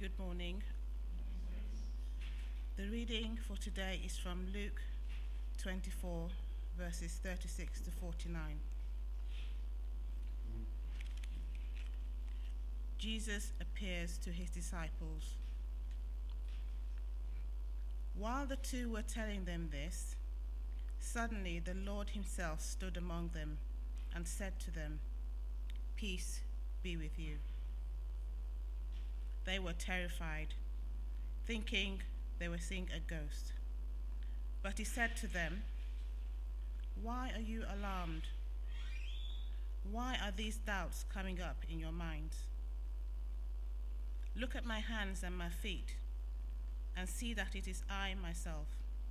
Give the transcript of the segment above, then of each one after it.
Good morning. The reading for today is from Luke 24, verses 36 to 49. Jesus appears to his disciples. While the two were telling them this, suddenly the Lord himself stood among them and said to them, "Peace be with you." They were terrified, thinking they were seeing a ghost. But he said to them, "Why are you alarmed? Why are these doubts coming up in your minds? Look at my hands and my feet, and see that it is I myself.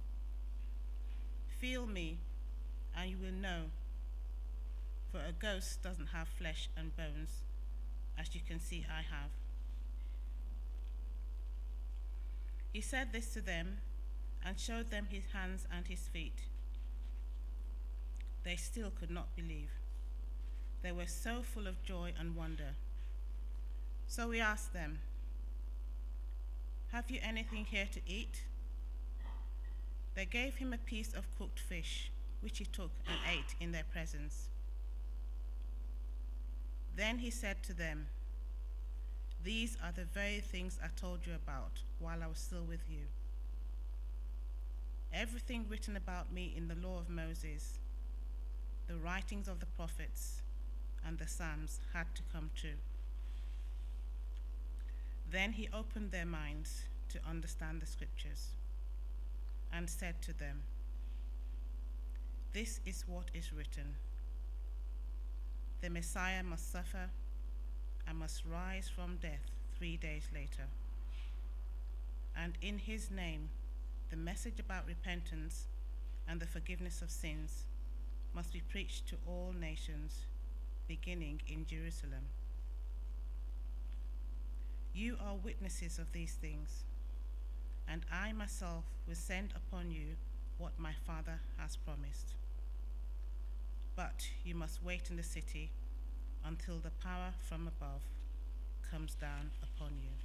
Feel me, and you will know, for a ghost doesn't have flesh and bones, as you can see I have." He said this to them and showed them his hands and his feet. They still could not believe. They were so full of joy and wonder. So he asked them, "Have you anything here to eat?" They gave him a piece of cooked fish, which he took and ate in their presence. Then he said to them, "These are the very things I told you about while I was still with you. Everything written about me in the law of Moses, the writings of the prophets, and the Psalms had to come true." Then he opened their minds to understand the scriptures and said to them, "This is what is written. The Messiah must suffer and must rise from death 3 days later. And in his name, the message about repentance and the forgiveness of sins must be preached to all nations, beginning in Jerusalem. You are witnesses of these things, and I myself will send upon you what my Father has promised. But you must wait in the city until the power from above comes down upon you."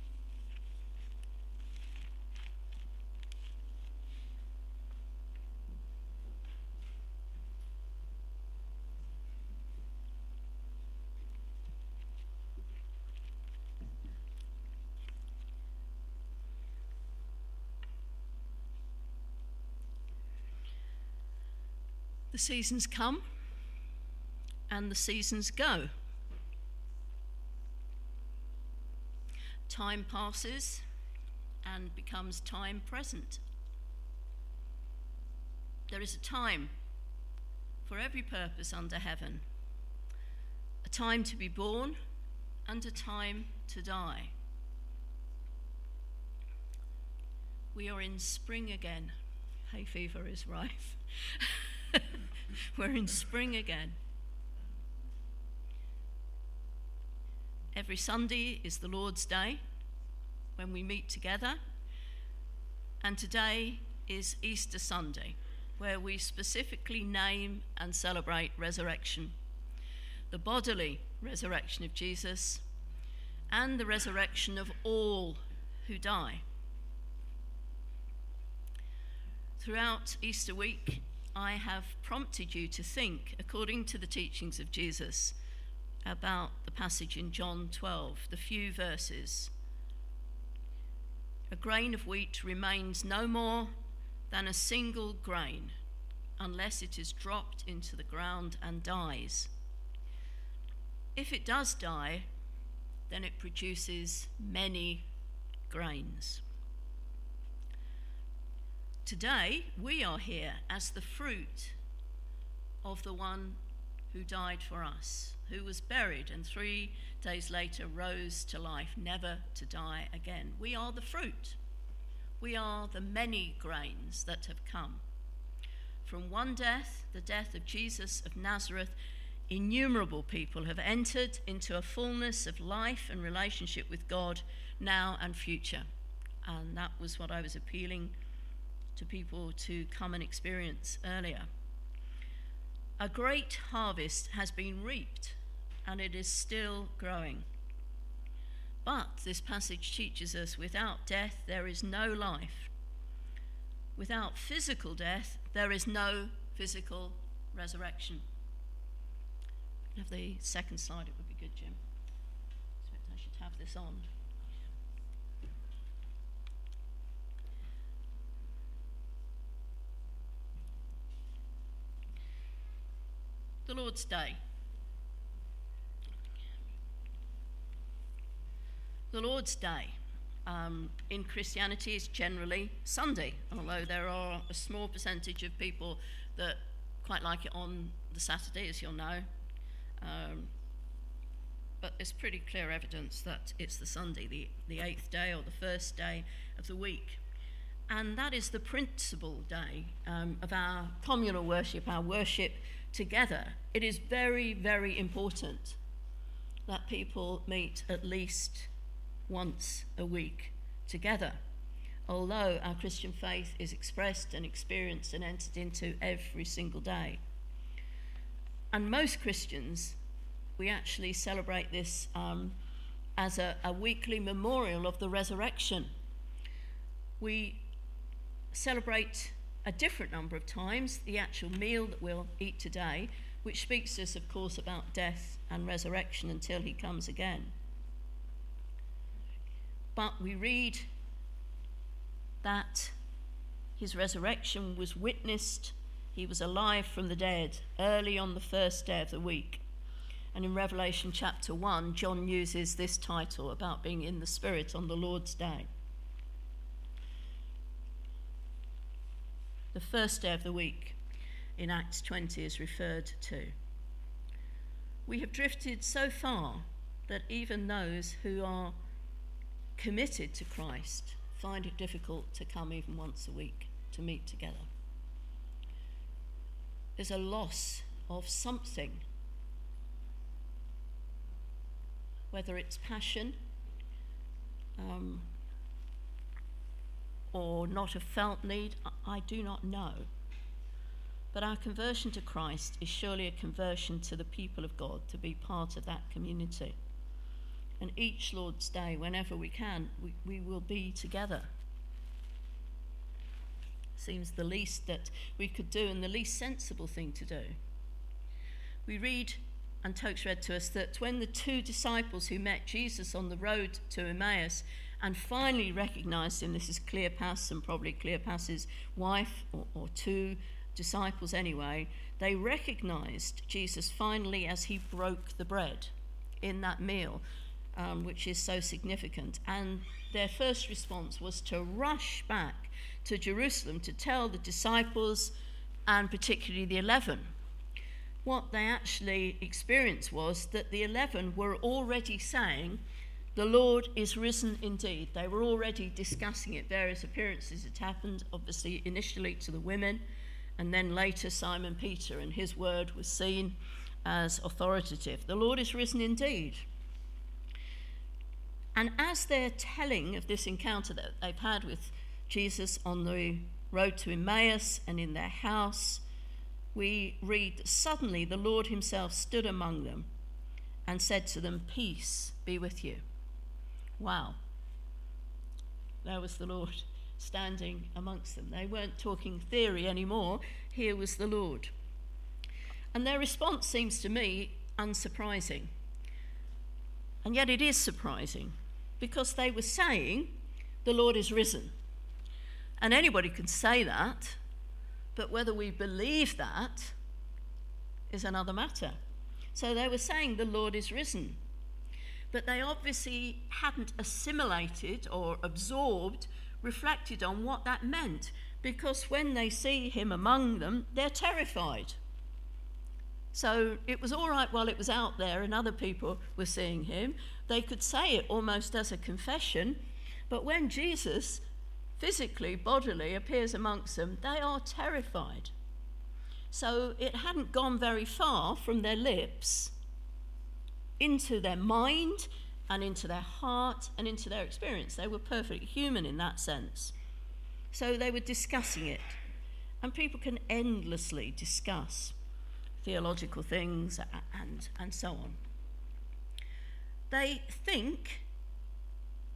The seasons come and the seasons go. Time passes and becomes time present. There is a time for every purpose under heaven, a time to be born and a time to die. We are in spring again. Hay fever is rife. We're in spring again. Every Sunday is the Lord's Day when we meet together, and today is Easter Sunday, where we specifically name and celebrate resurrection, the bodily resurrection of Jesus and the resurrection of all who die. Throughout Easter week, I have prompted you to think, according to the teachings of Jesus, about the passage in John 12, the few verses. A grain of wheat remains no more than a single grain unless it is dropped into the ground and dies. If it does die, then it produces many grains. Today, we are here as the fruit of the one who died for us, who was buried and 3 days later rose to life, never to die again. We are the fruit. We are the many grains that have come. From one death, the death of Jesus of Nazareth, innumerable people have entered into a fullness of life and relationship with God now and future. And that was what I was appealing to people to come and experience earlier. A great harvest has been reaped, and it is still growing. But this passage teaches us without death there is no life. Without physical death there is no physical resurrection. Have the second slide, it would be good, Jim. I expect I should have this on. The Lord's Day. The Lord's Day in Christianity is generally Sunday, although there are a small percentage of people that quite like it on the Saturday, as you'll know. But there's pretty clear evidence that it's the Sunday, the eighth day or the first day of the week. And that is the principal day of our communal worship, our worship together. It is very, very important that people meet at least once a week together, although our Christian faith is expressed and experienced and entered into every single day. And most Christians, we actually celebrate this as a weekly memorial of the resurrection. We celebrate a different number of times the actual meal that we'll eat today, which speaks to us, of course, about death and resurrection until he comes again. But we read that his resurrection was witnessed. He was alive from the dead early on the first day of the week. And in Revelation chapter 1, John uses this title about being in the Spirit on the Lord's Day. The first day of the week in Acts 20 is referred to. We have drifted so far that even those who are committed to Christ find it difficult to come even once a week to meet together. There's a loss of something, whether it's passion or not a felt need, I do not know. But our conversion to Christ is surely a conversion to the people of God, to be part of that community. And each Lord's Day, whenever we can, we will be together. Seems the least that we could do and the least sensible thing to do. We read, and Tokes read to us, that when the two disciples who met Jesus on the road to Emmaus and finally recognized him, this is Cleopas and probably Cleopas's wife, or two disciples anyway, they recognized Jesus finally as he broke the bread in that meal, which is so significant. And their first response was to rush back to Jerusalem to tell the disciples, and particularly the 11. What they actually experienced was that the 11 were already saying, the Lord is risen indeed. They were already discussing it. Various appearances had happened, obviously initially to the women, and then later Simon Peter, and his word was seen as authoritative. The Lord is risen indeed. And as they're telling of this encounter that they've had with Jesus on the road to Emmaus and in their house, we read that suddenly the Lord himself stood among them and said to them, "Peace be with you." Wow. There was the Lord standing amongst them. They weren't talking theory anymore. Here was the Lord. And their response seems to me unsurprising. And yet it is surprising, because they were saying, the Lord is risen. And anybody can say that, but whether we believe that is another matter. So they were saying the Lord is risen. But they obviously hadn't assimilated or absorbed, reflected on what that meant, because when they see him among them, they're terrified. So it was all right while it was out there and other people were seeing him. They could say it almost as a confession, but when Jesus physically, bodily appears amongst them, they are terrified. So it hadn't gone very far from their lips into their mind and into their heart and into their experience. They were perfectly human in that sense. So they were discussing it. And people can endlessly discuss theological things and so on. They think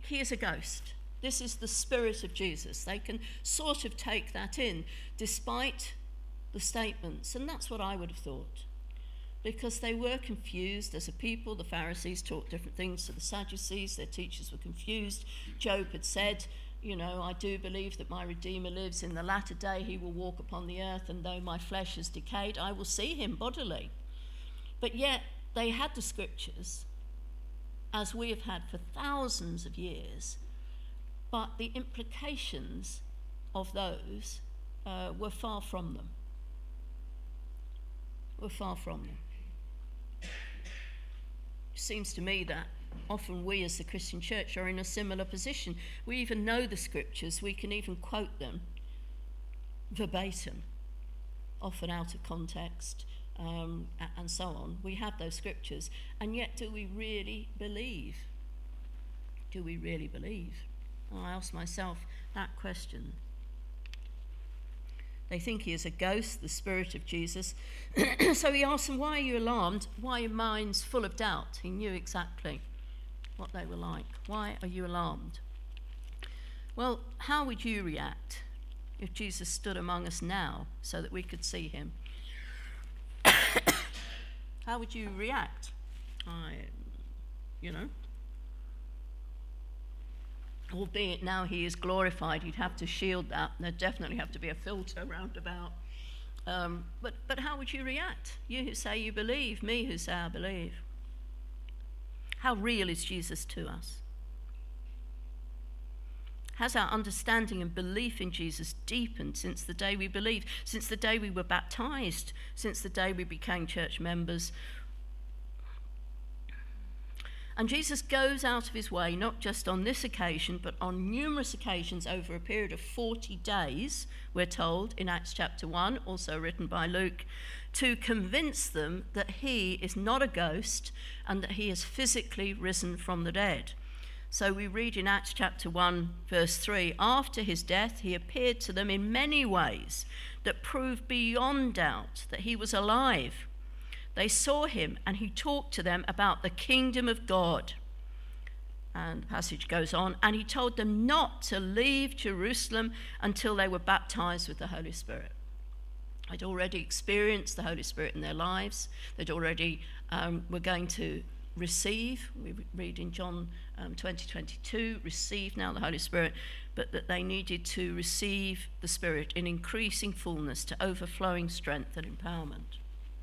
he is a ghost. This is the spirit of Jesus. They can sort of take that in, despite the statements. And that's what I would have thought. Because they were confused as a people. The Pharisees taught different things to the Sadducees. Their teachers were confused. Job had said, I do believe that my Redeemer lives. In the latter day he will walk upon the earth, and though my flesh is decayed, I will see him bodily. But yet they had the scriptures, as we have had for thousands of years, but the implications of those were far from them. It seems to me that often we as the Christian church are in a similar position. We even know the scriptures, we can even quote them verbatim, often out of context, and so on. We have those scriptures, and yet do we really believe? Do we really believe? I ask myself that question. They think he is a ghost, the spirit of Jesus. So he asks them, why are you alarmed? Why are your minds full of doubt? He knew exactly what they were like. Why are you alarmed? Well, how would you react if Jesus stood among us now so that we could see him? How would you react? Albeit now he is glorified, he'd have to shield that. There'd definitely have to be a filter round about. But how would you react? You who say you believe, me who say I believe. How real is Jesus to us? Has our understanding and belief in Jesus deepened since the day we believed, since the day we were baptized, since the day we became church members? And Jesus goes out of his way, not just on this occasion, but on numerous occasions over a period of 40 days, we're told in Acts chapter 1, also written by Luke, to convince them that he is not a ghost and that he has physically risen from the dead. So we read in Acts chapter 1, verse 3, after his death, he appeared to them in many ways that proved beyond doubt that he was alive. They saw him, and he talked to them about the kingdom of God. And the passage goes on, and he told them not to leave Jerusalem until they were baptized with the Holy Spirit. They'd already experienced the Holy Spirit in their lives. They'd already were going to receive. We read in John 20:22, receive now the Holy Spirit, but that they needed to receive the Spirit in increasing fullness to overflowing strength and empowerment.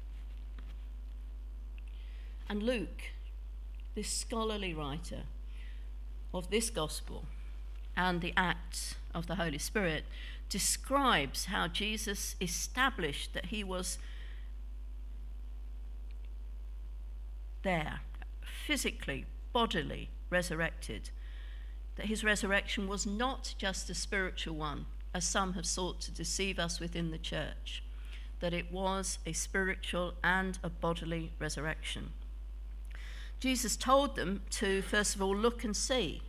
And Luke, this scholarly writer of this gospel and the Acts of the Holy Spirit, describes how Jesus established that he was there, physically, bodily resurrected, that his resurrection was not just a spiritual one, as some have sought to deceive us within the church, that it was a spiritual and a bodily resurrection. Jesus told them to, first of all, look and see.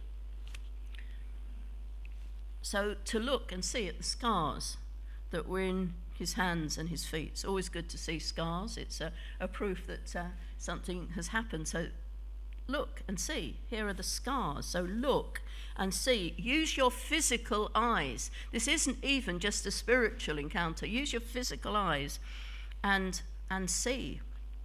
So to look and see at the scars that were in his hands and his feet. It's always good to see scars. It's a proof that something has happened. So look and see. Here are the scars. So look and see. Use your physical eyes. This isn't even just a spiritual encounter. Use your physical eyes and see.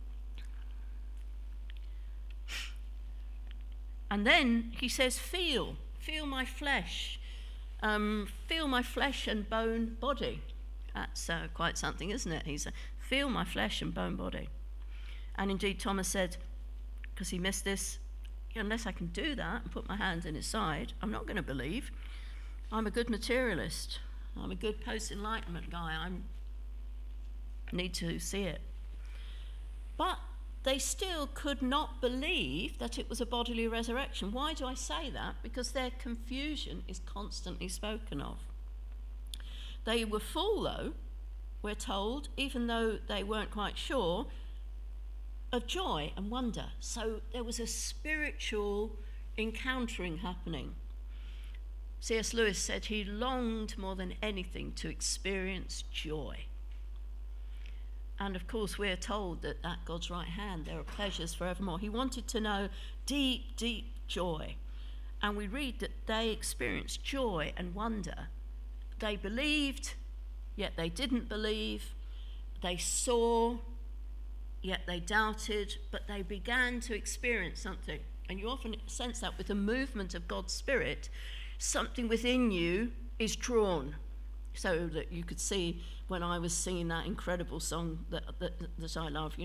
And then he says, feel my flesh. Feel my flesh and bone body. That's quite something, isn't it? He said, feel my flesh and bone body. And indeed, Thomas said, because he missed this, unless I can do that and put my hand in his side, I'm not going to believe. I'm a good materialist. I'm a good post-enlightenment guy. I need to see it. But they still could not believe that it was a bodily resurrection. Why do I say that? Because their confusion is constantly spoken of. They were full, though, we're told, even though they weren't quite sure, of joy and wonder. So there was a spiritual encountering happening. C.S. Lewis said he longed more than anything to experience joy. And of course, we're told that at God's right hand there are pleasures forevermore. He wanted to know deep, deep joy. And we read that they experienced joy and wonder. They believed, yet they didn't believe. They saw, yet they doubted, but they began to experience something. And you often sense that with the movement of God's Spirit, something within you is drawn. So that you could see when I was singing that incredible song that I love,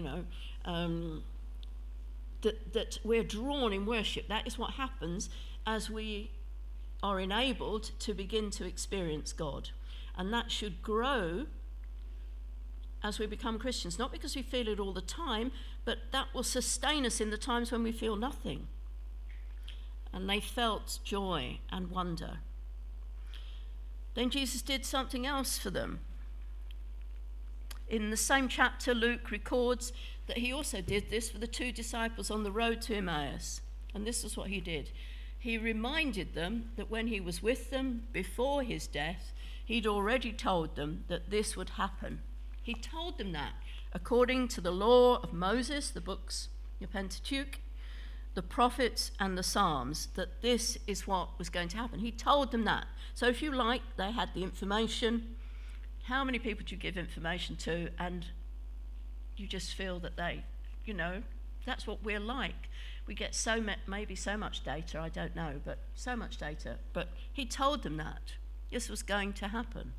that we're drawn in worship. That is what happens as we are enabled to begin to experience God. And that should grow as we become Christians, not because we feel it all the time, but that will sustain us in the times when we feel nothing. And they felt joy and wonder. Then Jesus did something else for them. In the same chapter, Luke records that he also did this for the 2 disciples on the road to Emmaus. And this is what he did. He reminded them that when he was with them before his death, he'd already told them that this would happen. He told them that according to the law of Moses, the books, the Pentateuch, the prophets and the Psalms, that this is what was going to happen. He told them that. So if you like, they had the information. How many people do you give information to and you just feel that they, that's what we're like. We get maybe so much data, I don't know, but so much data. But he told them that this was going to happen.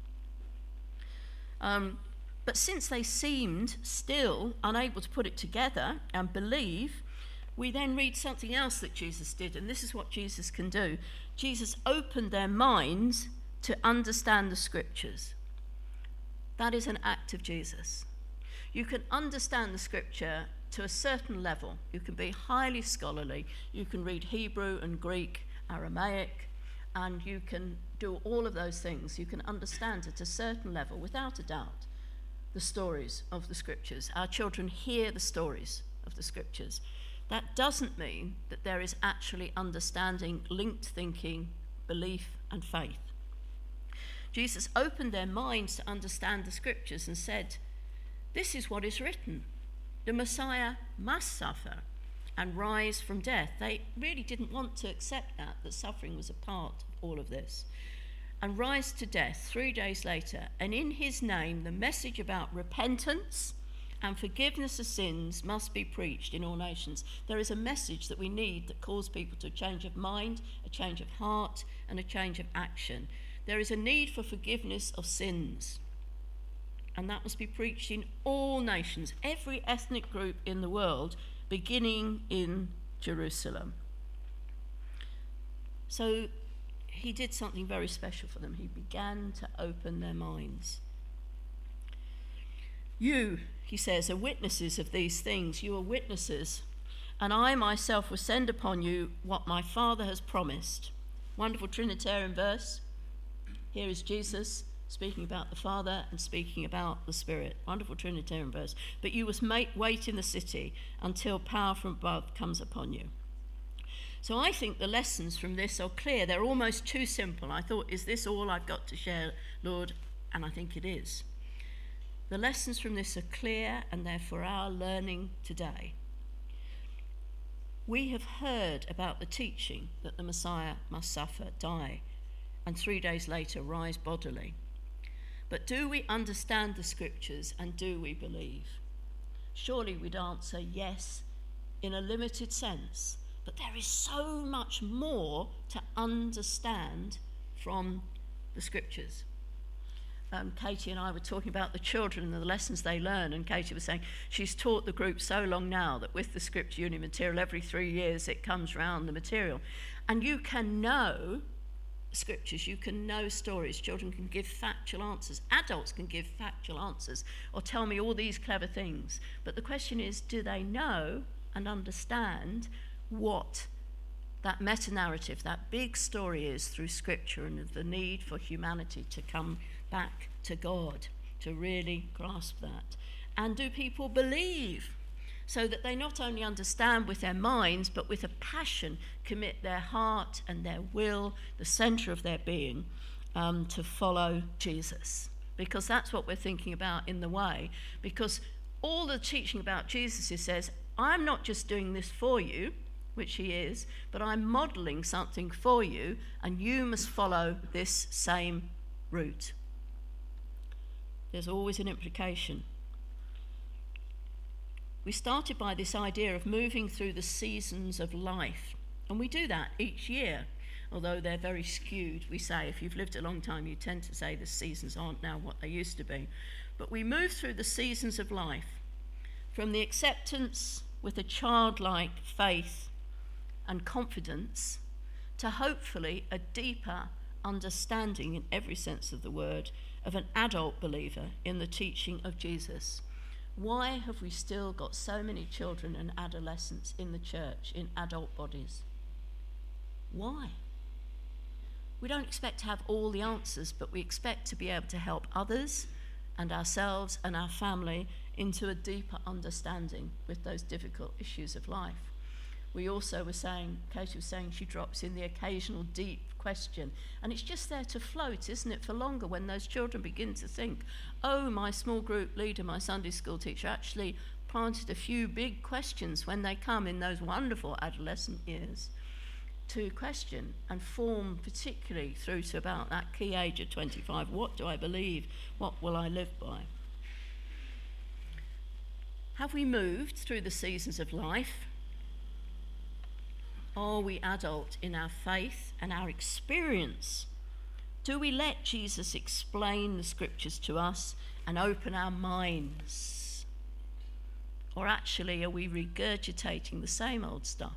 But since they seemed still unable to put it together and believe, we then read something else that Jesus did, and this is what Jesus can do. Jesus opened their minds to understand the scriptures. That is an act of Jesus. You can understand the scripture to a certain level. You can be highly scholarly. You can read Hebrew and Greek, Aramaic, and you can do all of those things. You can understand at a certain level, without a doubt, the stories of the scriptures. Our children hear the stories of the scriptures. That doesn't mean that there is actually understanding, linked thinking, belief, and faith. Jesus opened their minds to understand the scriptures and said, this is what is written. The Messiah must suffer and rise from death. They really didn't want to accept that suffering was a part of all of this. And rise to death 3 days later. And in his name, the message about repentance and forgiveness of sins must be preached in all nations. There is a message that we need that calls people to a change of mind, a change of heart, and a change of action. There is a need for forgiveness of sins. And that must be preached in all nations, every ethnic group in the world, beginning in Jerusalem. So he did something very special for them. He began to open their minds. You, he says, are witnesses of these things. You are witnesses. And I myself will send upon you what my Father has promised. Wonderful Trinitarian verse. Here is Jesus speaking about the Father and speaking about the Spirit. Wonderful Trinitarian verse. But you must wait in the city until power from above comes upon you. So I think the lessons from this are clear. They're almost too simple. I thought, is this all I've got to share, Lord? And I think it is. The lessons from this are clear, and they're for our learning today. We have heard about the teaching that the Messiah must suffer, die, and 3 days later rise bodily. But do we understand the scriptures, and do we believe? Surely we'd answer yes in a limited sense, but there is so much more to understand from the scriptures. Katie and I were talking about the children and the lessons they learn, and Katie was saying she's taught the group so long now that with the script uni material, every 3 years it comes round the material. And you can know scriptures, you can know stories. Children can give factual answers. Adults can give factual answers or tell me all these clever things. But the question is, do they know and understand what that meta-narrative, that big story is through scripture, and the need for humanity to come back to God, to really grasp that? And do people believe, so that they not only understand with their minds, but with a passion commit their heart and their will, the centre of their being, to follow Jesus? Because that's what we're thinking about in the way. Because all the teaching about Jesus, he says, I'm not just doing this for you. which he is, but I'm modelling something for you, and you must follow this same route. There's always an implication. We started by this idea of moving through the seasons of life, and we do that each year, although they're very skewed. We say, if you've lived a long time, you tend to say the seasons aren't now what they used to be. But we move through the seasons of life, from the acceptance with a childlike faith and confidence to hopefully a deeper understanding, in every sense of the word, of an adult believer in the teaching of Jesus. Why have we still got so many children and adolescents in the church, in adult bodies? Why? We don't expect to have all the answers, but we expect to be able to help others and ourselves and our family into a deeper understanding with those difficult issues of life. We also were saying, Katie was saying, she drops in the occasional deep question, and it's just there to float, isn't it, for longer, when those children begin to think, oh, my small group leader, my Sunday school teacher actually planted a few big questions when they come in those wonderful adolescent years to question and form, particularly through to about that key age of 25, what do I believe, what will I live by? Have we moved through the seasons of life? Are we adult in our faith and our experience? Do we let Jesus explain the scriptures to us and open our minds? Or actually, are we regurgitating the same old stuff?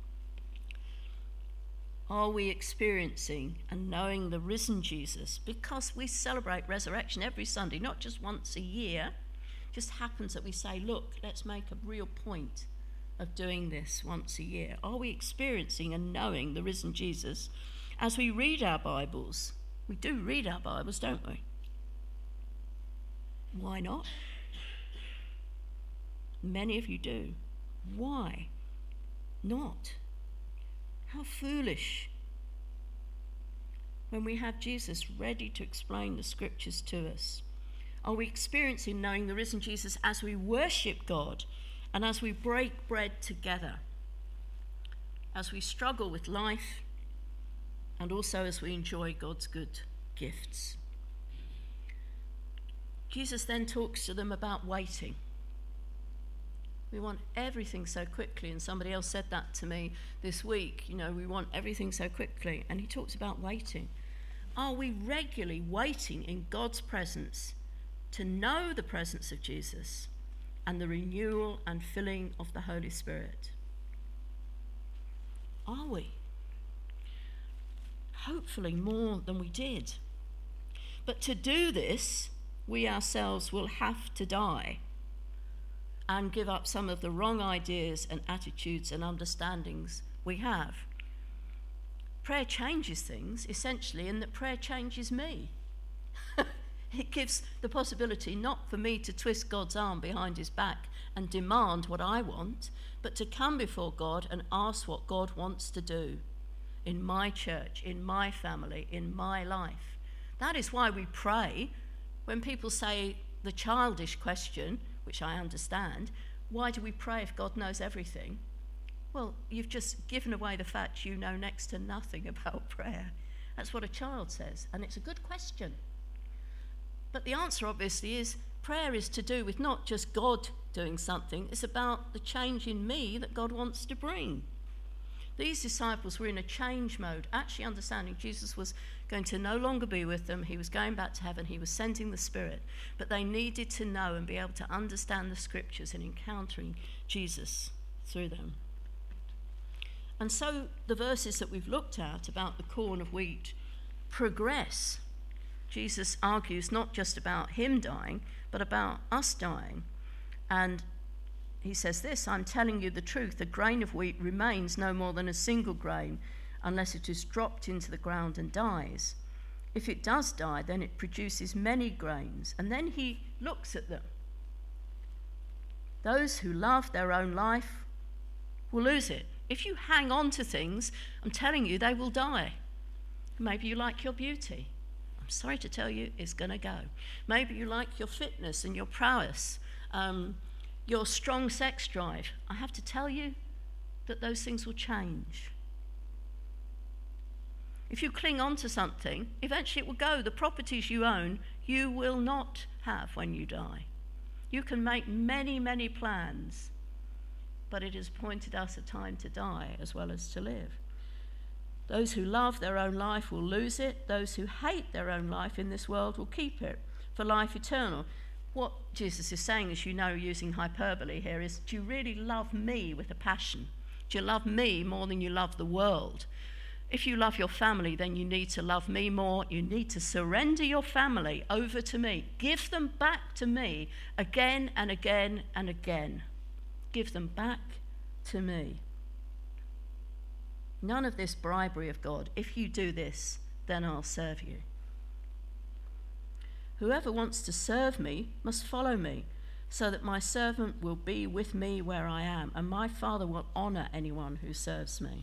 Are we experiencing and knowing the risen Jesus? Because we celebrate resurrection every Sunday, not just once a year. It just happens that we say, look, let's make a real point of doing this once a year. Are we experiencing and knowing the risen Jesus as we read our Bibles? We do read our Bibles, don't we? Why not? Many of you do. Why not? How foolish when we have Jesus ready to explain the scriptures to us. Are we experiencing knowing the risen Jesus as we worship God and as we break bread together, as we struggle with life, and also as we enjoy God's good gifts? Jesus then talks to them about waiting. We want everything so quickly, and somebody else said that to me this week. We want everything so quickly, and he talks about waiting. Are we regularly waiting in God's presence to know the presence of Jesus and the renewal and filling of the Holy Spirit? Are we? Hopefully more than we did. But to do this, we ourselves will have to die and give up some of the wrong ideas and attitudes and understandings we have. Prayer changes things, essentially, in that prayer changes me. It gives the possibility not for me to twist God's arm behind his back and demand what I want, but to come before God and ask what God wants to do in my church, in my family, in my life. That is why we pray. When people say the childish question, which I understand, why do we pray if God knows everything? Well, you've just given away the fact you know next to nothing about prayer. That's what a child says, and it's a good question. But the answer, obviously, is prayer is to do with not just God doing something, it's about the change in me that God wants to bring. These disciples were in a change mode, actually understanding Jesus was going to no longer be with them, he was going back to heaven, he was sending the Spirit, but they needed to know and be able to understand the scriptures and encountering Jesus through them. And so the verses that we've looked at about the corn of wheat progress. Jesus argues not just about him dying, but about us dying. And he says this, I'm telling you the truth, a grain of wheat remains no more than a single grain unless it is dropped into the ground and dies. If it does die, then it produces many grains. And then he looks at them. Those who love their own life will lose it. If you hang on to things, I'm telling you, they will die. Maybe you like your beauty. I'm sorry to tell you, it's going to go. Maybe you like your fitness and your prowess, your strong sex drive. I have to tell you, that those things will change. If you cling on to something, eventually it will go. The properties you own, you will not have when you die. You can make many, many plans, but it has appointed us a time to die as well as to live. Those who love their own life will lose it. Those who hate their own life in this world will keep it for life eternal. What Jesus is saying, as you know, using hyperbole here, is, do you really love me with a passion? Do you love me more than you love the world? If you love your family, then you need to love me more. You need to surrender your family over to me. Give them back to me again and again and again. Give them back to me. None of this bribery of God. If you do this, then I'll serve you. Whoever wants to serve me must follow me, so that my servant will be with me where I am, and my Father will honor anyone who serves me.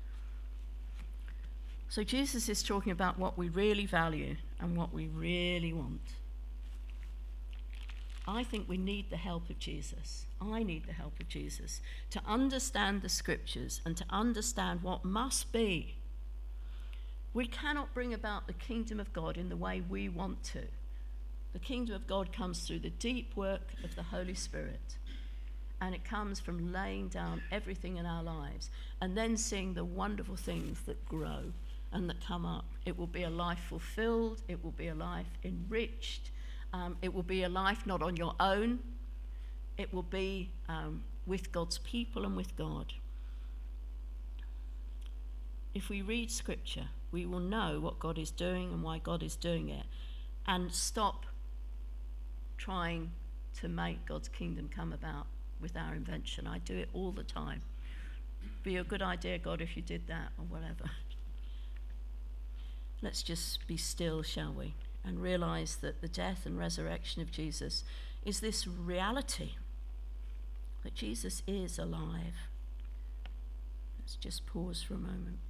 So Jesus is talking about what we really value and what we really want. I think we need the help of Jesus. I need the help of Jesus to understand the scriptures and to understand what must be. We cannot bring about the kingdom of God in the way we want to. The kingdom of God comes through the deep work of the Holy Spirit. And it comes from laying down everything in our lives and then seeing the wonderful things that grow and that come up. It will be a life fulfilled. It will be a life enriched. It will be a life not on your own. It will be with God's people and with God. If we read Scripture, we will know what God is doing and why God is doing it, and stop trying to make God's kingdom come about with our invention. I do it all the time. Be a good idea, God, if you did that, or whatever. Let's just be still, shall we, and realize that the death and resurrection of Jesus is this reality, that Jesus is alive. Let's just pause for a moment.